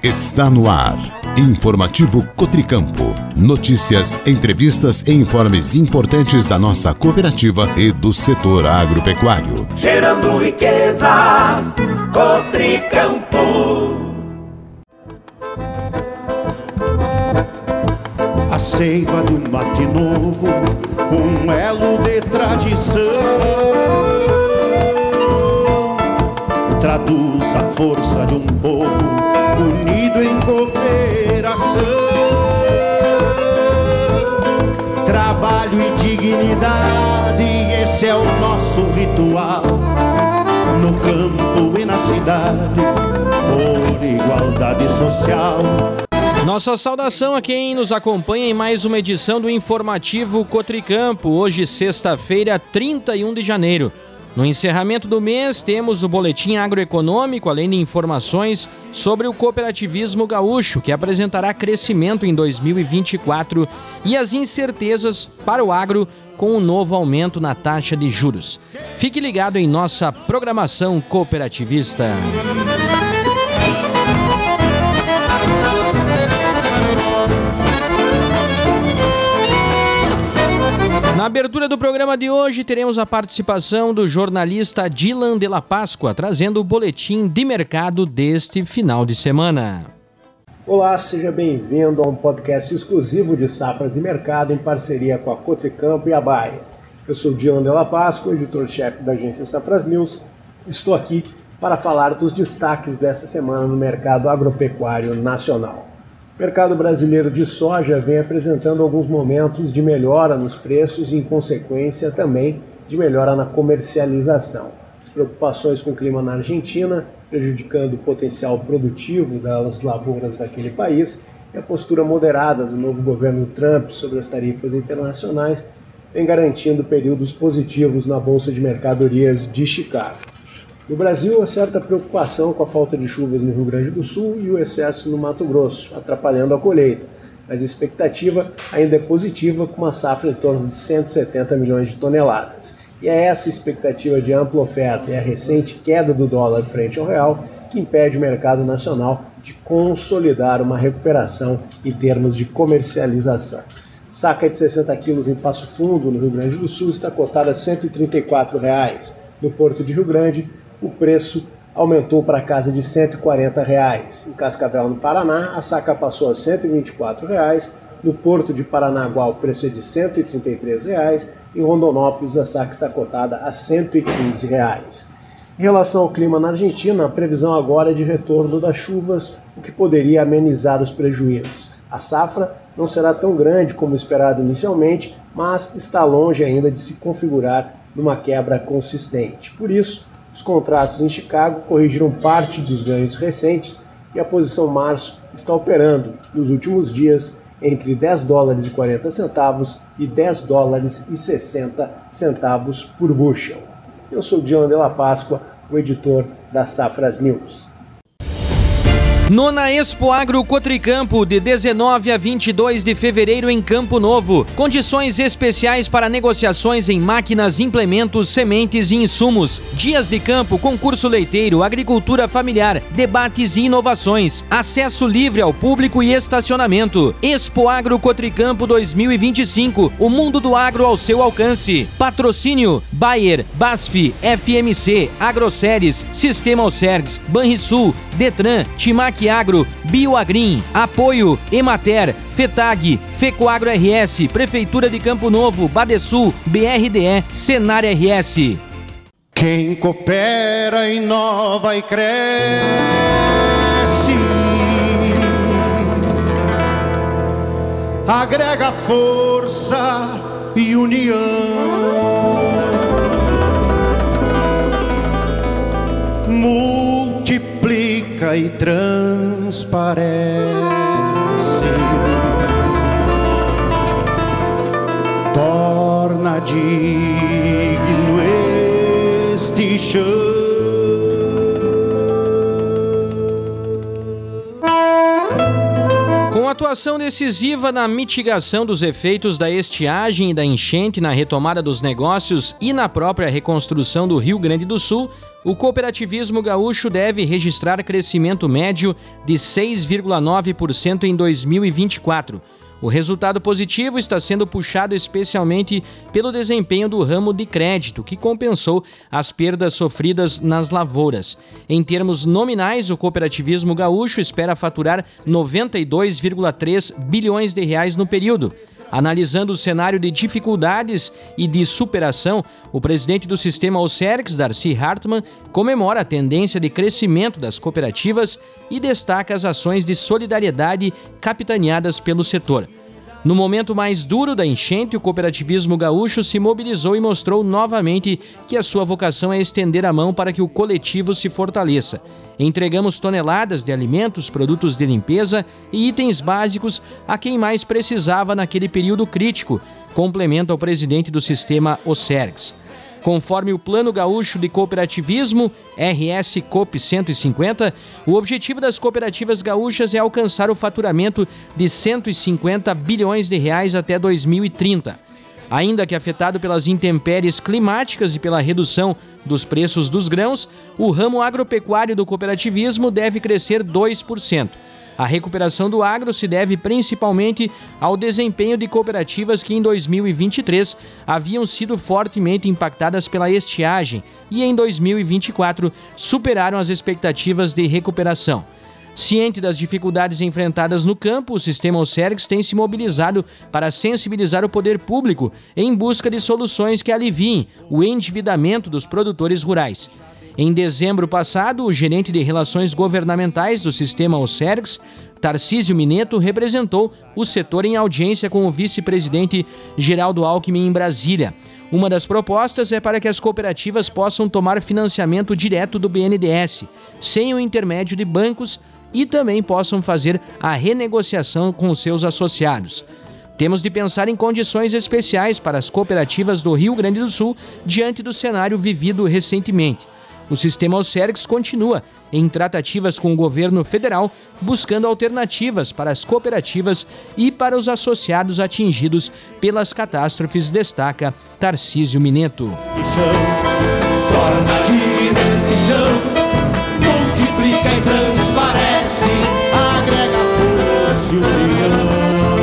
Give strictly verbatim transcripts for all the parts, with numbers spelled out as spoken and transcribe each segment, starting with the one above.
Está no ar. Informativo Cotricampo. Notícias, entrevistas e informes importantes da nossa cooperativa e do setor agropecuário. Gerando riquezas, Cotricampo. A seiva do mate novo, um elo de tradição, traduz a força de um povo unido em cooperação. Trabalho e dignidade, esse é o nosso ritual, no campo e na cidade, por igualdade social. Nossa saudação a quem nos acompanha em mais uma edição do Informativo Cotricampo, hoje sexta-feira, trinta e um de janeiro. No encerramento do mês, temos o Boletim Agroeconômico, além de informações sobre o cooperativismo gaúcho, que apresentará crescimento em dois mil e vinte e quatro, e as incertezas para o agro com o novo aumento na taxa de juros. Fique ligado em nossa programação cooperativista. Na abertura do programa de hoje, teremos a participação do jornalista Dylan de la Páscoa, trazendo o boletim de mercado deste final de semana. Olá, seja bem-vindo a um podcast exclusivo de Safras e Mercado em parceria com a Cotricampo e a Bayer. Eu sou Dylan de la Páscoa, editor-chefe da agência Safras News. Estou aqui para falar dos destaques dessa semana no mercado agropecuário nacional. O mercado brasileiro de soja vem apresentando alguns momentos de melhora nos preços e, em consequência, também de melhora na comercialização. As preocupações com o clima na Argentina, prejudicando o potencial produtivo das lavouras daquele país, e a postura moderada do novo governo Trump sobre as tarifas internacionais vem garantindo períodos positivos na Bolsa de Mercadorias de Chicago. No Brasil, há certa preocupação com a falta de chuvas no Rio Grande do Sul e o excesso no Mato Grosso, atrapalhando a colheita, mas a expectativa ainda é positiva, com uma safra em torno de cento e setenta milhões de toneladas. E é essa expectativa de ampla oferta e a recente queda do dólar frente ao real que impede o mercado nacional de consolidar uma recuperação em termos de comercialização. Saca de sessenta quilos em Passo Fundo, no Rio Grande do Sul, está cotada a cento e trinta e quatro reais. No Porto de Rio Grande, o preço aumentou para casa de cento e quarenta reais. Em Cascavel, no Paraná, a saca passou a cento e vinte e quatro reais. No Porto de Paranaguá, o preço é de cento e trinta e três reais. Em Rondonópolis, a saca está cotada a cento e quinze reais. Em relação ao clima na Argentina, a previsão agora é de retorno das chuvas, o que poderia amenizar os prejuízos. A safra não será tão grande como esperado inicialmente, mas está longe ainda de se configurar numa quebra consistente. Por isso, os contratos em Chicago corrigiram parte dos ganhos recentes e a posição março está operando nos últimos dias entre dez dólares e quarenta centavos e dez dólares e sessenta centavos por bushel. Eu sou Dylan de la Páscoa, o editor da Safras News. Nona Expo Agro Cotricampo, de dezenove a vinte e dois de fevereiro em Campo Novo. Condições especiais para negociações em máquinas, implementos, sementes e insumos. Dias de campo, concurso leiteiro, agricultura familiar, debates e inovações. Acesso livre ao público e estacionamento. Expo Agro Cotricampo dois mil e vinte e cinco. O mundo do agro ao seu alcance. Patrocínio: Bayer, Basf, F M C, Agroceres, Sistema Alcergs, Banrisul, Detran, Timac Agro, Bioagrim. Apoio: Emater, FETAG, FECOAGRO R S, Prefeitura de Campo Novo, Badesul, B R D E, Senar R S. Quem coopera, inova e cresce, agrega força e união, multiplica e transparece, torna digno este chão. Com atuação decisiva na mitigação dos efeitos da estiagem e da enchente na retomada dos negócios e na própria reconstrução do Rio Grande do Sul, O cooperativismo gaúcho deve registrar crescimento médio de seis vírgula nove por cento em dois mil e vinte e quatro. O resultado positivo está sendo puxado especialmente pelo desempenho do ramo de crédito, que compensou as perdas sofridas nas lavouras. Em termos nominais, o cooperativismo gaúcho espera faturar noventa e dois vírgula três bilhões de reais no período. Analisando o cenário de dificuldades e de superação, o presidente do sistema OCERGS, Darcy Hartmann, comemora a tendência de crescimento das cooperativas e destaca as ações de solidariedade capitaneadas pelo setor. No momento mais duro da enchente, o cooperativismo gaúcho se mobilizou e mostrou novamente que a sua vocação é estender a mão para que o coletivo se fortaleça. Entregamos toneladas de alimentos, produtos de limpeza e itens básicos a quem mais precisava naquele período crítico, complementa o presidente do sistema OCERGS. Conforme o Plano Gaúcho de Cooperativismo, R S COP cento e cinquenta, o objetivo das cooperativas gaúchas é alcançar o faturamento de cento e cinquenta bilhões de reais até dois mil e trinta. Ainda que afetado pelas intempéries climáticas e pela redução dos preços dos grãos, o ramo agropecuário do cooperativismo deve crescer dois por cento. A recuperação do agro se deve principalmente ao desempenho de cooperativas que em dois mil e vinte e três haviam sido fortemente impactadas pela estiagem e em dois mil e vinte e quatro superaram as expectativas de recuperação. Ciente das dificuldades enfrentadas no campo, o sistema OCERGS tem se mobilizado para sensibilizar o poder público em busca de soluções que aliviem o endividamento dos produtores rurais. Em dezembro passado, o gerente de Relações Governamentais do sistema OCERGS, Tarcísio Mineto, representou o setor em audiência com o vice-presidente Geraldo Alckmin em Brasília. Uma das propostas é para que as cooperativas possam tomar financiamento direto do B N D E S, sem o intermédio de bancos, e também possam fazer a renegociação com seus associados. Temos de pensar em condições especiais para as cooperativas do Rio Grande do Sul diante do cenário vivido recentemente. O sistema OCERGS continua em tratativas com o governo federal, buscando alternativas para as cooperativas e para os associados atingidos pelas catástrofes, destaca Tarcísio Mineto. Torna de decisão, multiplica e transparece, agrega força e união.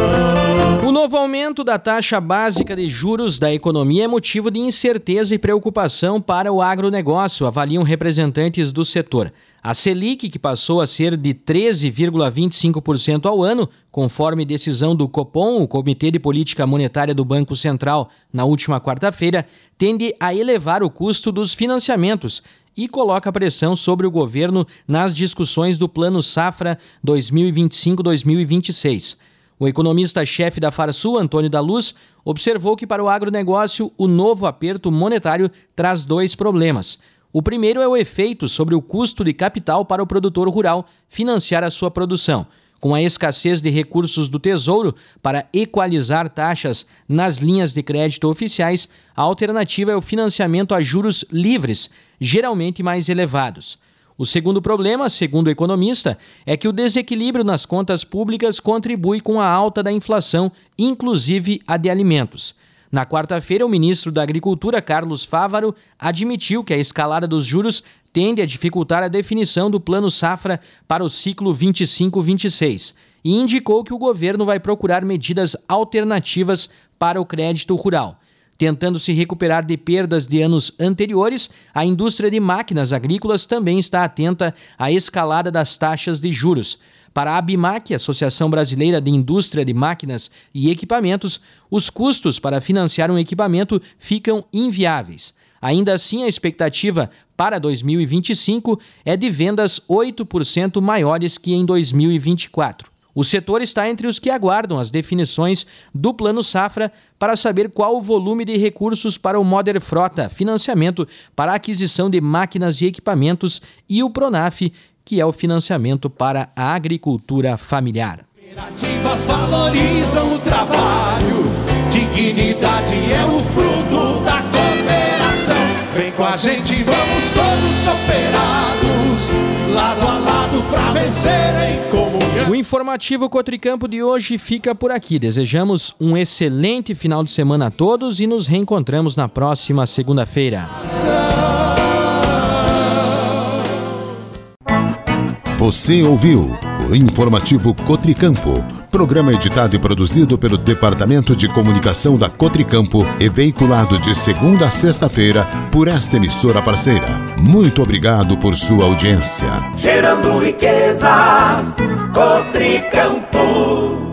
O novo aumento da taxa básica de juros da economia é motivo de incerteza e preocupação para o agronegócio, avaliam representantes do setor. A Selic, que passou a ser de treze vírgula vinte e cinco por cento ao ano, conforme decisão do Copom, o Comitê de Política Monetária do Banco Central, na última quarta-feira, tende a elevar o custo dos financiamentos e coloca pressão sobre o governo nas discussões do Plano Safra dois mil e vinte e cinco a dois mil e vinte e seis. O economista-chefe da Farsul, Antônio da Luz, observou que para o agronegócio o novo aperto monetário traz dois problemas. O primeiro é o efeito sobre o custo de capital para o produtor rural financiar a sua produção. Com a escassez de recursos do Tesouro para equalizar taxas nas linhas de crédito oficiais, a alternativa é o financiamento a juros livres, geralmente mais elevados. O segundo problema, segundo o economista, é que o desequilíbrio nas contas públicas contribui com a alta da inflação, inclusive a de alimentos. Na quarta-feira, o ministro da Agricultura, Carlos Fávaro, admitiu que a escalada dos juros tende a dificultar a definição do Plano Safra para o ciclo vinte e cinco vinte e seis e indicou que o governo vai procurar medidas alternativas para o crédito rural. Tentando se recuperar de perdas de anos anteriores, a indústria de máquinas agrícolas também está atenta à escalada das taxas de juros. Para a ABIMAQ, Associação Brasileira de Indústria de Máquinas e Equipamentos, os custos para financiar um equipamento ficam inviáveis. Ainda assim, a expectativa para dois mil e vinte e cinco é de vendas oito por cento maiores que em dois mil e vinte e quatro. O setor está entre os que aguardam as definições do Plano Safra para saber qual o volume de recursos para o Moder Frota, financiamento para a aquisição de máquinas e equipamentos, e o Pronaf, que é o financiamento para a agricultura familiar. Cooperativas valorizam o trabalho, dignidade é o fruto da cooperação. Vem com a gente, vamos todos cooperados, lado a lado pra vencer em comunhão. O informativo Cotricampo de hoje fica por aqui. Desejamos um excelente final de semana a todos e nos reencontramos na próxima segunda-feira. Você ouviu o Informativo Cotricampo, programa editado e produzido pelo Departamento de Comunicação da Cotricampo e veiculado de segunda a sexta-feira por esta emissora parceira. Muito obrigado por sua audiência. Gerando riquezas, Cotricampo.